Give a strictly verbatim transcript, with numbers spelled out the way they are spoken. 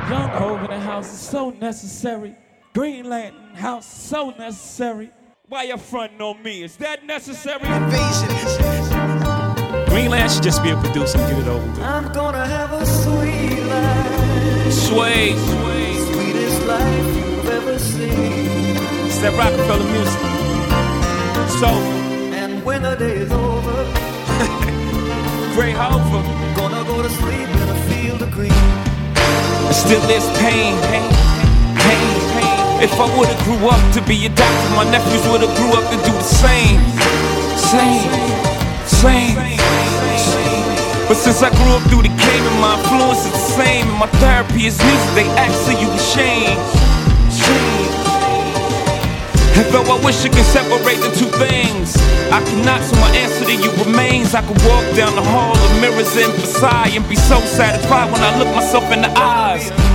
Young Hov in the house is so necessary. Green Lantern house is so necessary. Why you frontin' on me? Is that necessary? Invasion. Green Lantern should just be a producer and get it over with. I'm gonna have a sweet life. Sway. Sweetest life you've ever seen. It's that Rockefeller music. So, And when the day is over, Gray Hova. gonna go to sleep in a field of green. Still there's pain, pain, pain, pain. If I would've grew up to be a doctor, my nephews would've grew up to do the same, same, same. But since I grew up through the game and my influence is the same, and my therapy is music, they ask, are you ashamed? Shame. And though I wish I could separate the two things, I cannot, so my answer to you remains. I could walk down the hall of mirrors in Versailles and be so satisfied when I look myself in the eyes.